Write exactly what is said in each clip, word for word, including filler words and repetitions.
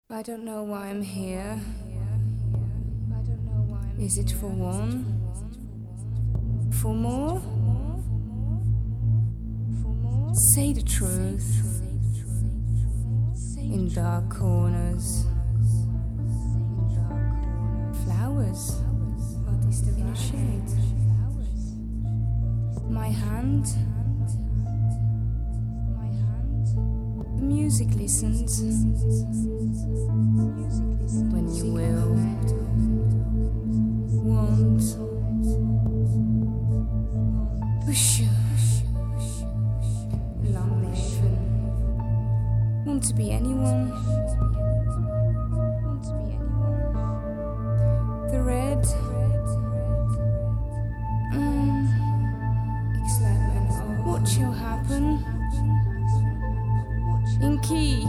I don't know why I'm here. Is it for one? For more? Say the truth. In dark corners. Flowers. In a shade. My hand. The music listens. When you will. Want. Push. Long leven. Want to be anyone. The red. Mm. What shall happen? In key.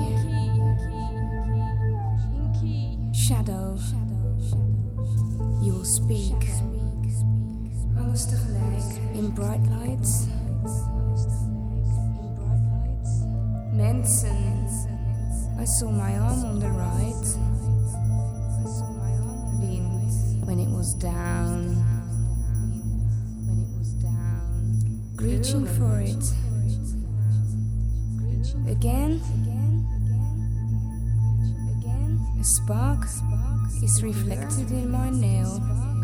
Shadow. You will speak. Alles tegelijk. In bright lights. Mensen. I saw my arm on the right. Wind. When it was down. Reaching for it. Again. A spark is reflected in my nail.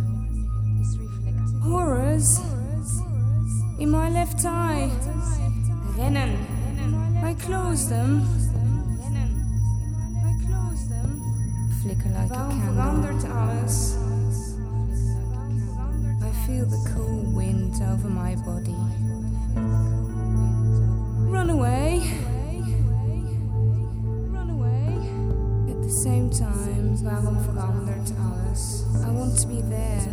Horrors in my left eye. Rennen. I close them. Flicker like a candle. Alles. I feel the cool wind over my body. Run away. Run away. At the same time, waarom verandert alles? I want to be there.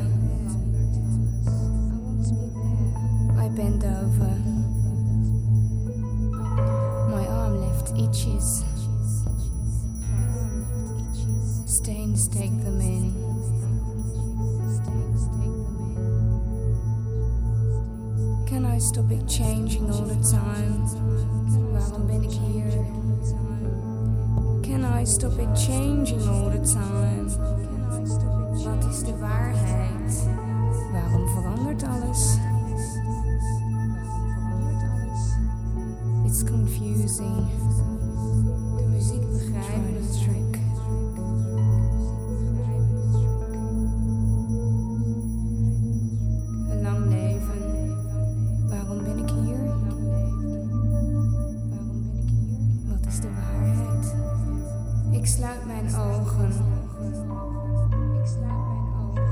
I bend over. My arm left itches. Stains take them in. Can I stop it changing all the time? Waarom ben ik hier? Can I stop it changing all the time? Wat is de waarheid? Waarom verandert alles? It's confusing. De muziek begrijpen de trick. Een lang leven. Waarom ben ik hier? Waarom ben ik hier? Wat is de waarheid? Ik sluit mijn ogen. Ik sluit mijn ogen.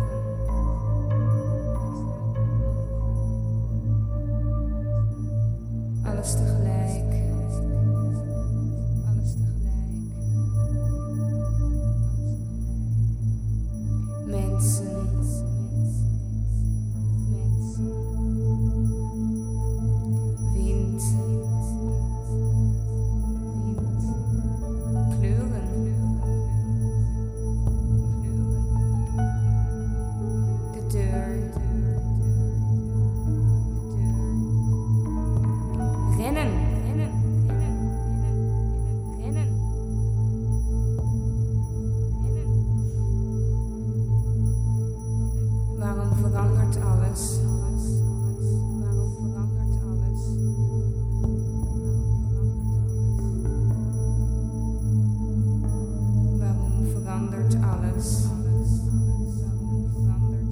Alles tegelijk. Alles tegelijk. Mensen. Mensen. Wind. Wind. Kleuren. Kleuren. De deur. De deur. Rennen. Rennen. Rennen. Rennen. Rennen. Rennen. Waarom verandert alles? Waarom verandert alles? Waarom verandert alles? Waarom verandert